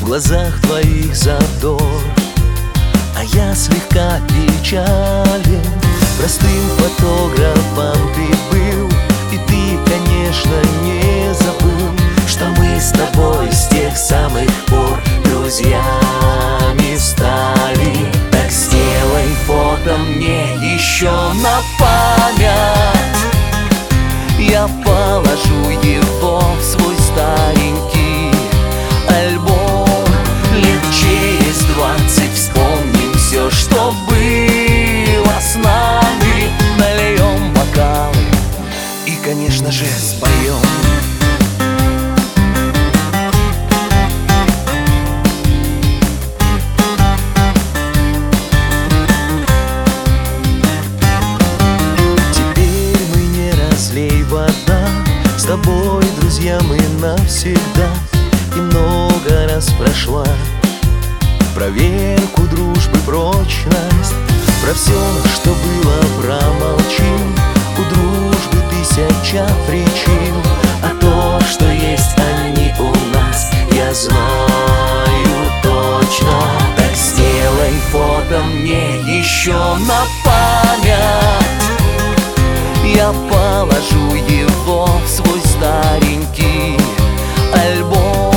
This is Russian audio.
глазах твоих задор, а я слегка печален. Простым фотографом ты был, и ты, конечно, не забыл, что мы с тобой с тех самых пор друзьями стали. Так сделай фото мне еще на память, я положу его в свой старенький альбом. Лет через 20 вспомним все, что было с нами, нальем бокалы и, конечно же, споем. Теперь мы не разлей вода, с тобой, друзья, мы навсегда. И много раз прошла проверку дружбы, прочность. Про все, что было, промолчим. У дружбы тысяча причин, а то, что есть они у нас, я знаю точно. Так сделай фото мне еще на память, я положу его в свой старенький альбом.